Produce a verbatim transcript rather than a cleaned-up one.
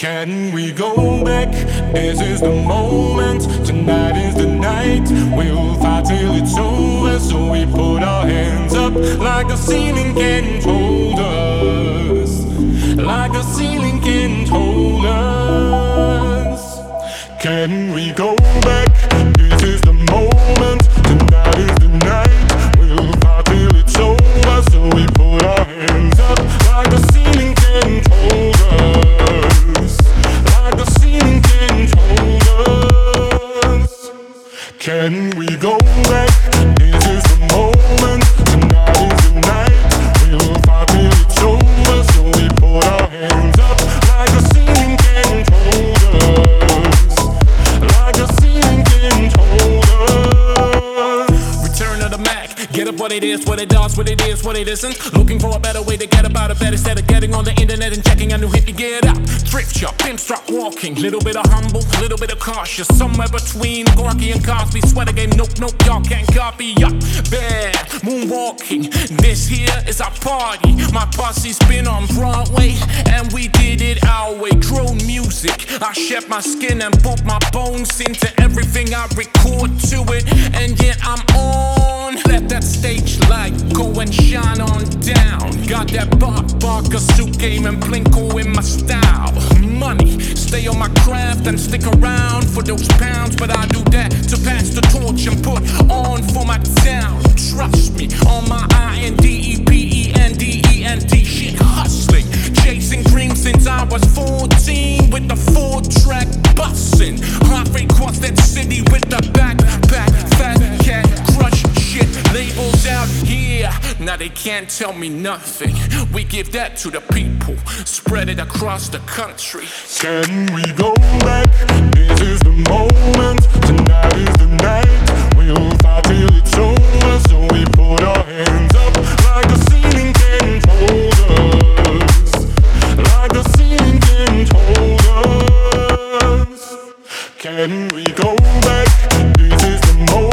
Can we go back? This is the moment. Tonight is the night. We'll fight till it's over. So we put our hands up like the ceiling can't hold us. Like the ceiling can't hold us. Can we go back? This is the moment. Tonight is the night. We'll fight till it's over. So we put our hands up like the ceiling can't hold us. Like the ceiling can't hold us. Can we go back? This is the moment. Tonight is the night. We'll fight till it's over. So we put our hands up like the ceiling can't hold us. Like the ceiling can't hold us. Return of the Mac. Get up what it is, what it does, what it is, what it isn't. Looking for a better way to get about it better instead of getting on the internet and checking a new hit to get up. Thrift shop, pimp start walking. Little bit of humble, little bit of cautious. Somewhere between Gorky and Cosby. Sweater game, nope, nope, y'all can't copy. Yup, bad, moonwalking. This here is our party. My posse's been on Broadway, and we did it our way. Grown music, I shed my skin and put my bones into everything I record to it. And yet I'm on. Let that stage light go and shine on down. Got that Bob Barker suit game and Plinko in my style. Money, stay on my craft and stick around for those pounds. But I do that to pass the torch and put on for my town. Trust me, on my I N D E P E N D E N D shit hustling. Chasing dreams since I was fourteen with the four-track bussin'. Halfway across that city with the backpack, fat cat, crush shit. Labels out here, now they can't tell me nothing. We give that to the people, spread it across the country. Can we go back? This is the moment. Tonight is the night. We'll fight till it's over. So we put our hands up like the ceiling can't hold us. Like the ceiling can't hold us. Can we go back? This is the moment.